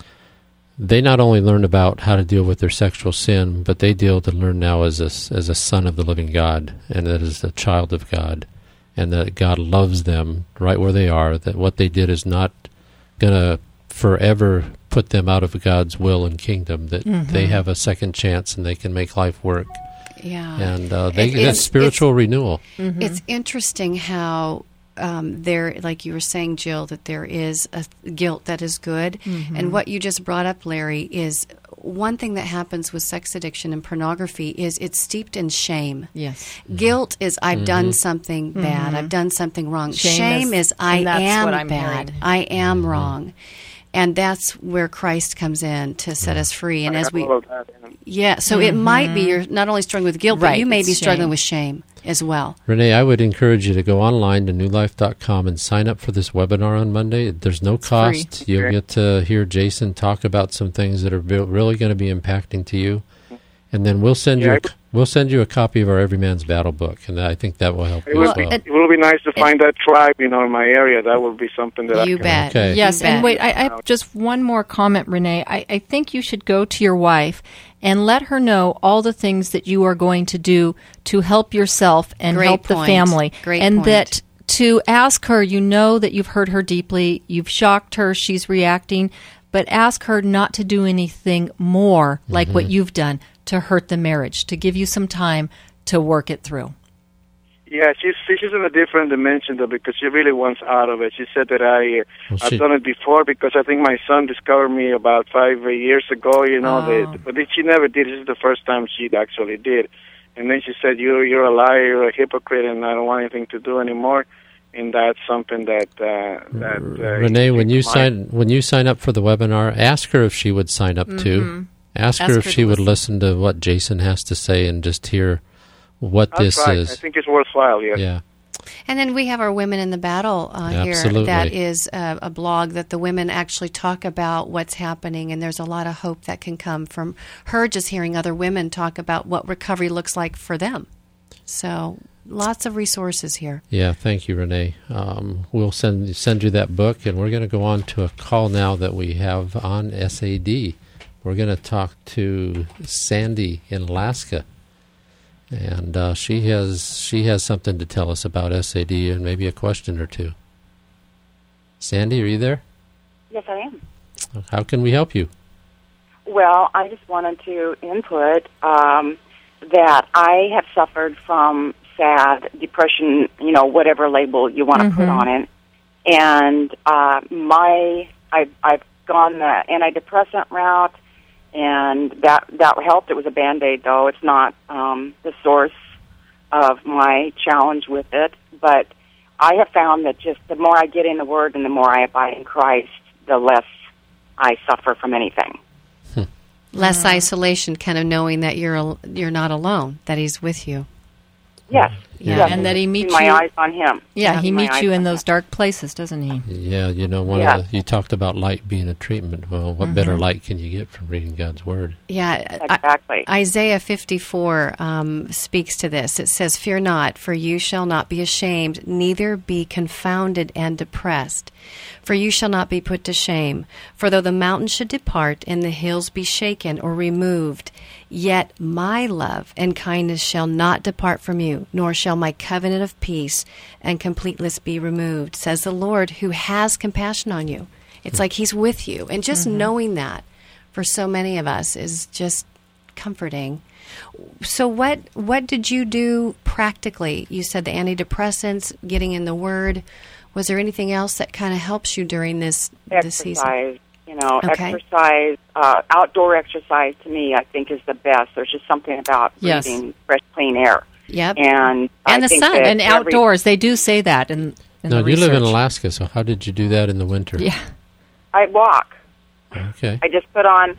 they not only learned about how to deal with their sexual sin, but they learn now as a son of the living God, and that is a child of God, and that God loves them right where they are, that what they did is not going to forever put them out of God's will and kingdom, that they have a second chance and they can make life work. Yeah. And they get spiritual renewal. It's interesting how there, like you were saying, Jill, that there is a guilt that is good. And what you just brought up, Larry, is one thing that happens with sex addiction and pornography is it's steeped in shame. Yes. Guilt is I've done something bad. I've done something wrong. Shame is I am bad. I am wrong. And that's where Christ comes in to set us free. And as we, so it might be you're not only struggling with guilt, but you may be struggling with shame as well. Renee, I would encourage you to go online to newlife.com and sign up for this webinar on Monday. There's no cost. You'll get to hear Jason talk about some things that are really going to be impacting to you. And then we'll send you a copy of our Every Man's Battle book, and I think that will help you as well. It will be nice to find that tribe, in my area. That will be something that you I can... bet. Okay. Yes, and wait, I have just one more comment, Renee. I think you should go to your wife and let her know all the things that you are going to do to help yourself and help the family. And that to ask her, you know that you've hurt her deeply, you've shocked her, she's reacting, but ask her not to do anything more like what you've done to hurt the marriage, to give you some time to work it through. Yeah, she's in a different dimension, though, because she really wants out of it. She said that I've done it before because I think my son discovered me about 5 years ago, but she never did. This is the first time she actually did. And then she said, you're a liar, you're a hypocrite, and I don't want anything to do anymore. And that's something that Renee, when you sign up for the webinar, ask her if she would sign up too. Ask her if she would listen to what Jason has to say and just hear what this is. I think it's worthwhile, yes. Yeah. And then we have our Women in the Battle here. That is a blog that the women actually talk about what's happening, and there's a lot of hope that can come from her just hearing other women talk about what recovery looks like for them. So lots of resources here. Yeah, thank you, Renee. We'll send you that book, and we're going to go on to a call now that we have on SAD. We're going to talk to Sandy in Alaska, and she has something to tell us about SAD and maybe a question or two. Sandy, are you there? Yes, I am. How can we help you? Well, I just wanted to input that I have suffered from SAD, depression, whatever label you want to put on it, and I've gone the antidepressant route. And that helped. It was a Band-Aid, though. It's not the source of my challenge with it. But I have found that just the more I get in the Word and the more I abide in Christ, the less I suffer from anything. Less isolation, kind of knowing that you're not alone, that He's with you. Yes. Yeah, yes. and that he meets my you. eyes on him. Yeah, he My meets eyes you on in him. those dark places, doesn't he? Yeah, you know, you talked about light being a treatment. Well, what better light can you get from reading God's Word? Yeah, exactly. Isaiah 54 speaks to this. It says, "Fear not, for you shall not be ashamed, neither be confounded and depressed. For you shall not be put to shame. For though the mountains should depart and the hills be shaken or removed, yet my love and kindness shall not depart from you, nor shall my covenant of peace and completeness be removed, says the Lord, who has compassion on you." It's like he's with you. And just knowing that for so many of us is just comforting. So what did you do practically? You said the antidepressants, getting in the Word. Was there anything else that kind of helps you during this season? Exercise. Exercise, outdoor exercise to me, I think, is the best. There's just something about breathing fresh, clean air. Yep. And the sun and outdoors. They do say that in Now, the you live in research. Alaska, so how did you do that in the winter? Yeah. I walk. Okay. I just put on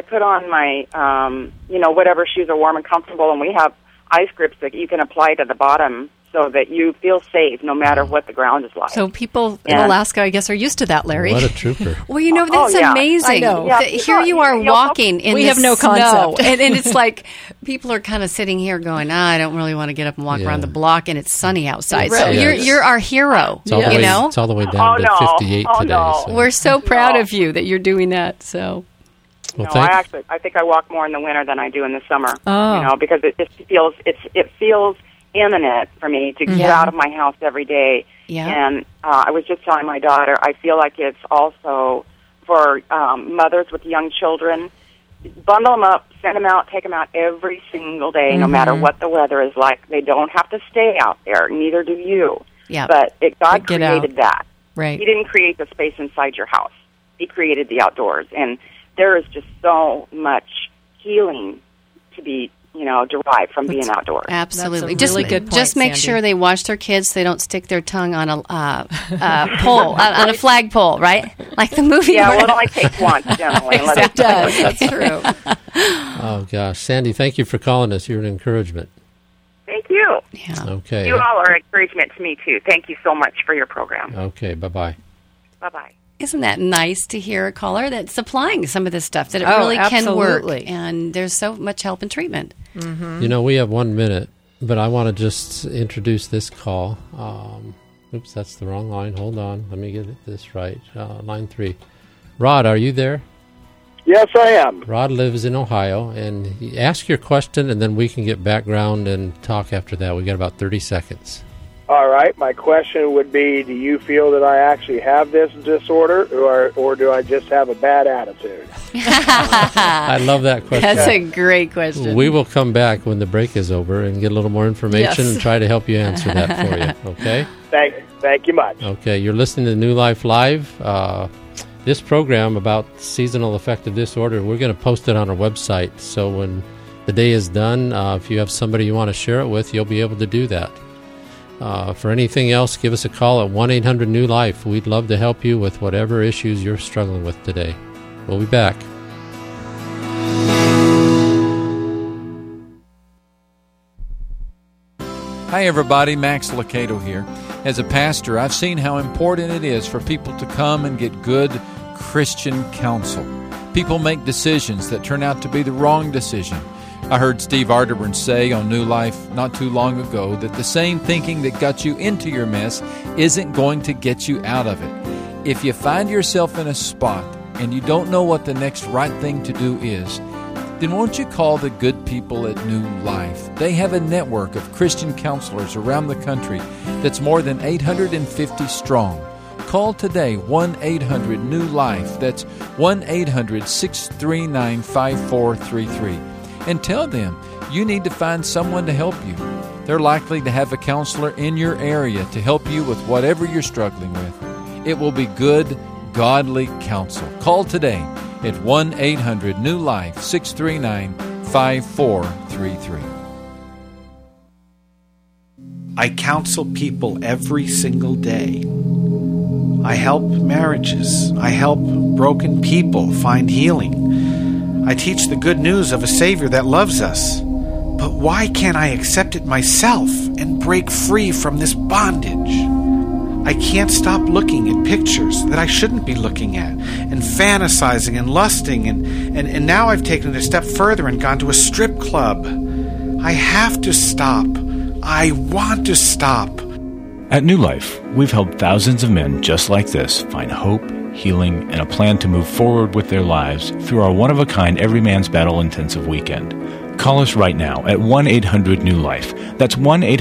my, whatever shoes are warm and comfortable, and we have ice grips that you can apply to the bottom so that you feel safe no matter what the ground is like. So people in Alaska, I guess, are used to that, Larry. What a trooper. Well, that's amazing. I know. That here you are walking in we the have no snow, concept. and it's like people are kind of sitting here going, I don't really want to get up and walk around the block, and it's sunny outside. So you're our hero, It's all the way down to 58 today. No. So. We're so proud of you that you're doing that. So. Well, I think I walk more in the winter than I do in the summer. Oh. Because it just feels imminent for me to get out of my house every day. Yeah. And I was just telling my daughter, I feel like it's also for mothers with young children. Bundle them up, send them out, take them out every single day, no matter what the weather is like. They don't have to stay out there. Neither do you. Yeah. But God created that. Right. He didn't create the space inside your house. He created the outdoors. And there is just so much healing to be, derived from being outdoors. Absolutely. That's a really good point, just make Sandy. sure they wash their kids so they don't stick their tongue on a pole, on a flagpole, right? Like the movie. Yeah, well, it only takes once, generally. It does. That's true. Oh, gosh. Sandy, thank you for calling us. You're an encouragement. Thank you. Yeah. Okay. You all are encouragement to me, too. Thank you so much for your program. Okay, bye-bye. Bye-bye. Isn't that nice to hear a caller that's supplying some of this stuff, that it Oh, really can work? absolutely. And there's so much help and treatment. You we have 1 minute, but I want to just introduce this call. Oops, that's the wrong line. Hold on. Let me get this right. Line 3. Rod, are you there? Yes, I am. Rod lives in Ohio, and ask your question, and then we can get background and talk after that. We got about 30 seconds. All right. My question would be, do you feel that I actually have this disorder, or do I just have a bad attitude? I love that question. That's a great question. We will come back when the break is over and get a little more information and try to help you answer that for you. Okay? Thank you much. Okay, you're listening to New Life Live. This program about seasonal affective disorder, we're going to post it on our website. So when the day is done, if you have somebody you want to share it with, you'll be able to do that. For anything else, give us a call at 1-800-NEW-LIFE. We'd love to help you with whatever issues you're struggling with today. We'll be back. Hi everybody, Max Lucado here. As a pastor, I've seen how important it is for people to come and get good Christian counsel. People make decisions that turn out to be the wrong decision. I heard Steve Arterburn say on New Life not too long ago that the same thinking that got you into your mess isn't going to get you out of it. If you find yourself in a spot and you don't know what the next right thing to do is, then won't you call the good people at New Life? They have a network of Christian counselors around the country that's more than 850 strong. Call today, 1-800-NEW-LIFE. That's 1-800-639-5433. And tell them you need to find someone to help you. They're likely to have a counselor in your area to help you with whatever you're struggling with. It will be good, godly counsel. Call today at 1-800-NEW-LIFE, 639-5433. I counsel people every single day. I help marriages. I help broken people find healing. I teach the good news of a Savior that loves us. But why can't I accept it myself and break free from this bondage? I can't stop looking at pictures that I shouldn't be looking at, and fantasizing and lusting, and now I've taken it a step further and gone to a strip club. I have to stop. I want to stop. At New Life, we've helped thousands of men just like this find hope, healing, and a plan to move forward with their lives through our one-of-a-kind Every Man's Battle intensive weekend. Call us right now at 1-800-NEW-LIFE. That's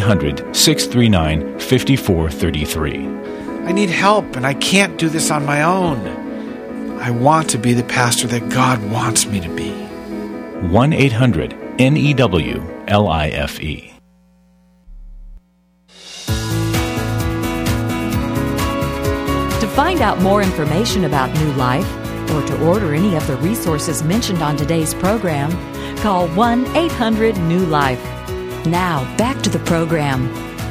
1-800-639-5433. I need help, and I can't do this on my own. I want to be the pastor that God wants me to be. 1-800-NEWLIFE. To find out more information about New Life or to order any of the resources mentioned on today's program, call 1-800-NEW-LIFE. Now, back to the program.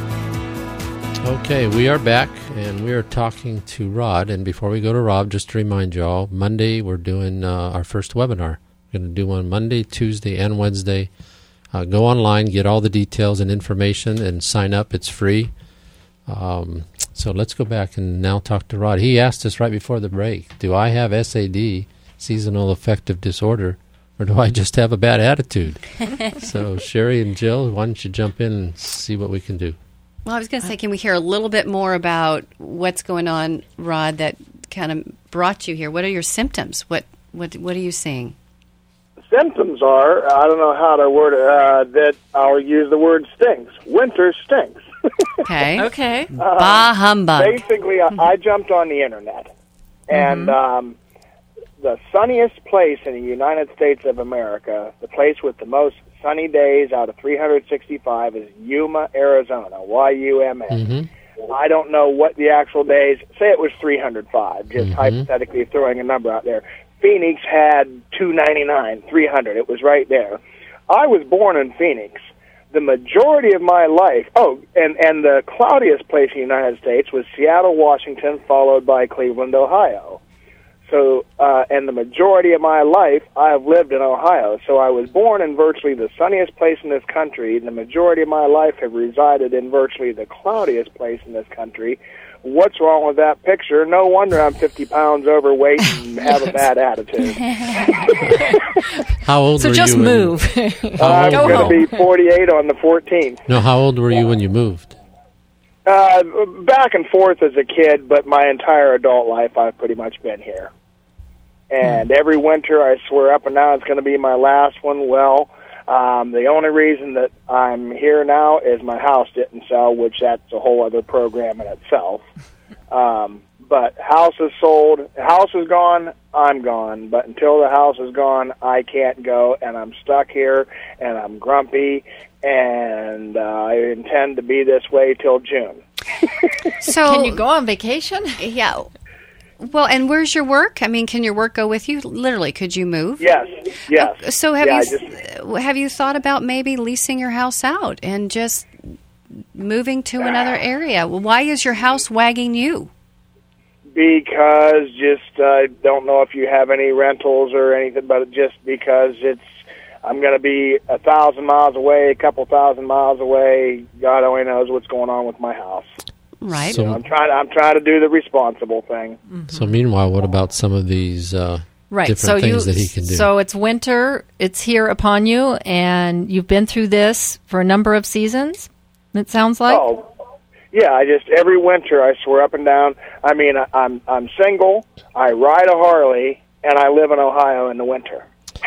Okay, we are back, and we are talking to Rod. And before we go to Rob, just to remind you all, Monday we're doing our first webinar. We're going to do one Monday, Tuesday, and Wednesday. Go online, get all the details and information, and sign up. It's free. So let's go back and now talk to Rod. He asked us right before the break, do I have SAD, seasonal affective disorder, or do I just have a bad attitude? So Sherry and Jill, why don't you jump in and see what we can do? Well, I was going to say, can we hear a little bit more about what's going on, Rod, that kind of brought you here? What are your symptoms? What are you seeing? Symptoms are, I don't know how to word it, that I'll use the word stinks. Winter stinks. Okay. Okay. Bah humbug. Basically, I jumped on the internet, and the sunniest place in the United States of America, the place with the most sunny days out of 365, is Yuma, Arizona, Y-U-M-A. Mm-hmm. I don't know what the actual days, say it was 305, just hypothetically throwing a number out there. Phoenix had 299, 300. It was right there. I was born in Phoenix. The majority of my life, and the cloudiest place in the United States was Seattle, Washington, followed by Cleveland, Ohio. So, and the majority of my life, I have lived in Ohio. So I was born in virtually the sunniest place in this country, and the majority of my life have resided in virtually the cloudiest place in this country. What's wrong with that picture? No wonder I'm 50 pounds overweight and have a bad attitude. How old were you? So just move. I'm going to be 48 on the 14th. No, how old were you when you moved? Back and forth as a kid, but my entire adult life I've pretty much been here. And every winter I swear up and down it's going to be my last one. Well, the only reason that I'm here now is my house didn't sell, which that's a whole other program in itself. But house is sold, house is gone, I'm gone. But until the house is gone, I can't go, and I'm stuck here, and I'm grumpy, and I intend to be this way till June. So can you go on vacation? Yeah. Well, and where's your work? I mean, can your work go with you? Literally, could you move? Yes. So have you thought about maybe leasing your house out and just moving to another area? Why is your house wagging you? Because I don't know if you have any rentals or anything, but just because I'm going to be 1,000 miles away, a couple thousand miles away. God only knows what's going on with my house. Right. So, I'm trying to do the responsible thing. So meanwhile, what about some of these different things that he can do? So it's winter, it's here upon you, and you've been through this for a number of seasons, it sounds like? Oh, yeah, every winter I swear up and down. I mean, I'm single, I ride a Harley, and I live in Ohio in the winter.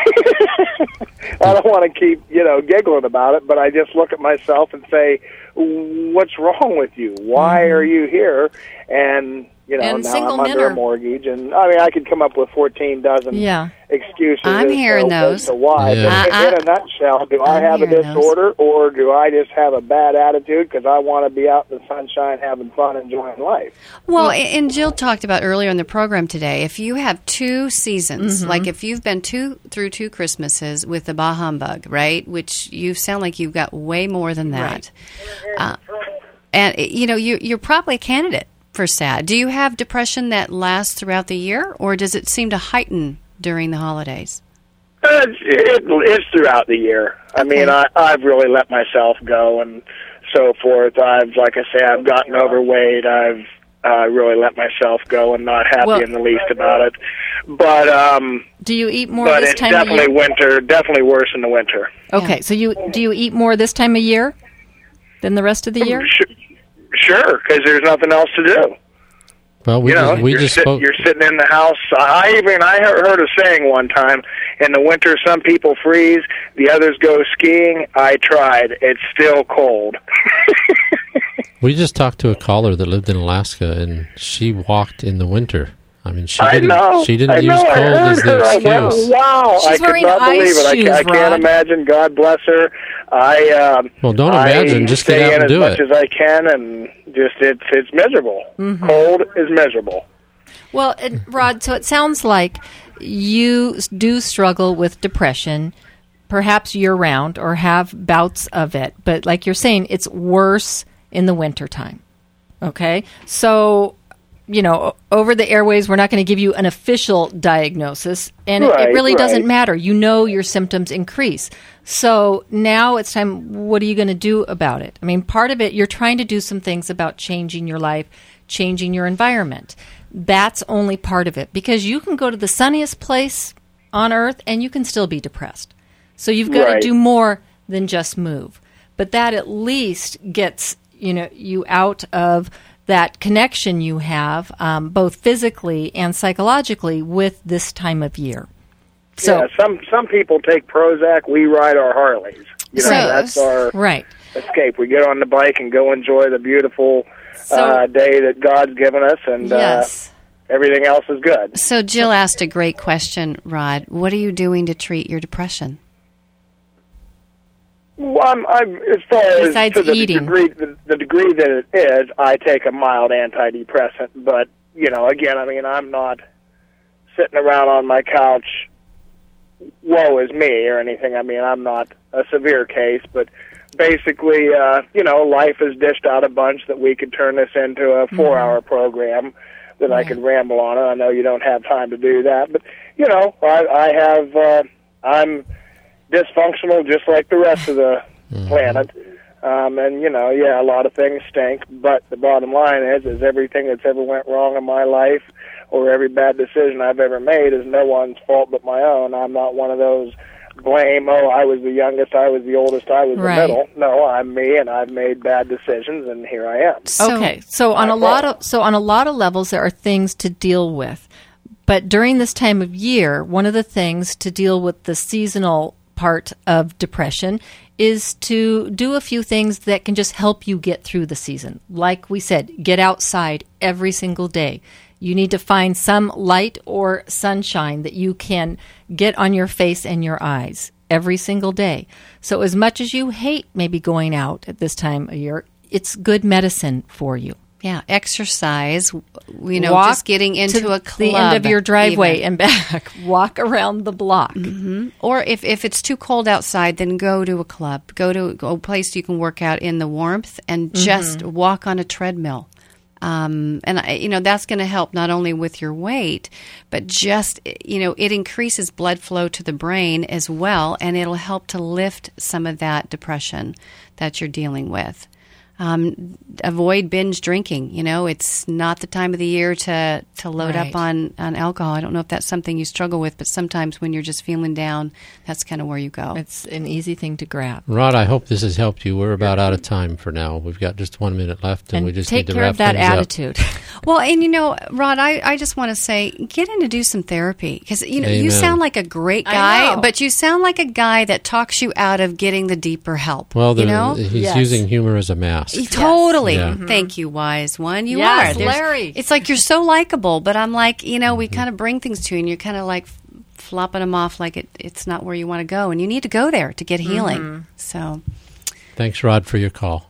I don't want to keep, giggling about it, but I just look at myself and say, what's wrong with you? Why are you here? And, now I'm under a mortgage. And, I could come up with 14 dozen excuses as to why. Yeah. But in a nutshell, do I have a disorder or do I just have a bad attitude because I want to be out in the sunshine having fun, enjoying life? Well, and Jill talked about earlier in the program today, if you have two seasons, like if you've been through two Christmases with the bah humbug, right, which you sound like you've got way more than that. Right. And, you're probably a candidate for SAD. Do you have depression that lasts throughout the year, or does it seem to heighten during the holidays? It's throughout the year. I mean, I've really let myself go and so forth. Like I say, I've gotten overweight. I've really let myself go and not happy in the least about it. But do you eat more but this it's time of year? definitely winter. Definitely worse in the winter. Okay, so do you eat more this time of year than the rest of the year? Sure, because there's nothing else to do. Well, you're sitting in the house. I heard a saying one time, in the winter some people freeze, the others go skiing. I tried. It's still cold. We just talked to a caller that lived in Alaska, and she walked in the winter. I mean, she didn't use cold as the excuse. Wow, She's wearing could not believe ice it. shoes, I can't Rod. imagine. God bless her. Well, don't imagine. Just get out and do it. As much as I can, and just it's miserable. Mm-hmm. Cold is miserable. Well, Rod, so it sounds like you do struggle with depression, perhaps year-round, or have bouts of it. But like you're saying, it's worse in the wintertime. Okay? So, over the airways, we're not going to give you an official diagnosis, and it really doesn't matter. You know your symptoms increase. So now it's time, what are you going to do about it? I mean, part of it, you're trying to do some things about changing your life, changing your environment. That's only part of it, because you can go to the sunniest place on earth and you can still be depressed. So you've got to do more than just move. But that at least gets you out of that connection you have, both physically and psychologically, with this time of year. So some people take Prozac. We ride our Harleys. That's our escape. We get on the bike and go enjoy the beautiful day that God's given us, and everything else is good. So Jill asked a great question, Rod. What are you doing to treat your depression? Well, I'm as far as to the degree that it is, I take a mild antidepressant. But again, I mean, I'm not sitting around on my couch, woe is me, or anything. I mean, I'm not a severe case, but basically, life has dished out a bunch that we could turn this into a 4-hour program that I could ramble on. I know you don't have time to do that, but I'm dysfunctional just like the rest of the planet. And, a lot of things stink, but the bottom line is everything that's ever went wrong in my life or every bad decision I've ever made is no one's fault but my own. I'm not one of those blame, I was the youngest, I was the oldest, I was the middle. No, I'm me, and I've made bad decisions, and here I am. So on a lot of levels, there are things to deal with. But during this time of year, one of the things to deal with the seasonal part of depression is to do a few things that can just help you get through the season. Like we said, get outside every single day. You need to find some light or sunshine that you can get on your face and your eyes every single day. So as much as you hate maybe going out at this time of year, it's good medicine for you. Yeah, exercise, Walk just getting into a club. The end of your driveway and back. Walk around the block. Mm-hmm. Or if it's too cold outside, then go to a club. Go to a place you can work out in the warmth and just walk on a treadmill. And that's going to help not only with your weight, but just, it increases blood flow to the brain as well, and it'll help to lift some of that depression that you're dealing with. Avoid binge drinking. It's not the time of the year to load up on alcohol. I don't know if that's something you struggle with, but sometimes when you're just feeling down, that's kind of where you go. It's an easy thing to grab. Rod, I hope this has helped you. We're about out of time for now. We've got just 1 minute left, and we just need to wrap things up. Take care of that attitude. Well, and Rod, I just want to say, get in to do some therapy, because you sound like a great guy, but you sound like a guy that talks you out of getting the deeper help. Well, he's using humor as a mask. Totally. Yeah. Thank you, wise one. You are. Larry. It's like you're so likable, but I'm like, we kind of bring things to you, and you're kind of like flopping them off like it's not where you want to go, and you need to go there to get healing. So, thanks, Rod, for your call.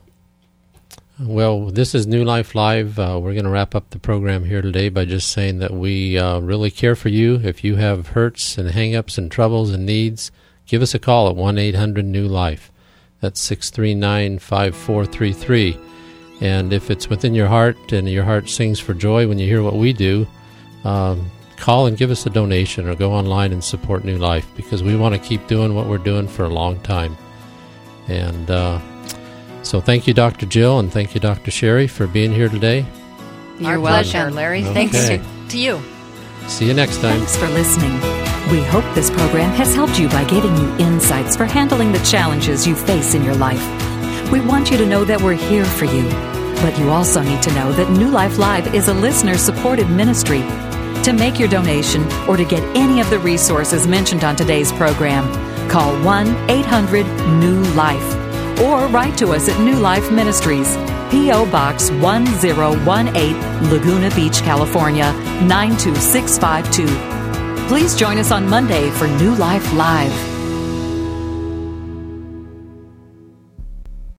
Well, this is New Life Live. We're going to wrap up the program here today by just saying that we really care for you. If you have hurts and hang-ups and troubles and needs, give us a call at 1-800-NEW-LIFE. That's 639-5433. And if it's within your heart and your heart sings for joy when you hear what we do, call and give us a donation or go online and support New Life, because we want to keep doing what we're doing for a long time. And so thank you, Dr. Jill, and thank you, Dr. Sherry, for being here today. Our pleasure, Larry. Okay. Thanks to you. See you next time. Thanks for listening. We hope this program has helped you by giving you insights for handling the challenges you face in your life. We want you to know that we're here for you, but you also need to know that New Life Live is a listener-supported ministry. To make your donation or to get any of the resources mentioned on today's program, call 1-800-NEW-LIFE or write to us at New Life Ministries, P.O. Box 1018, Laguna Beach, California, 92652. Please join us on Monday for New Life Live.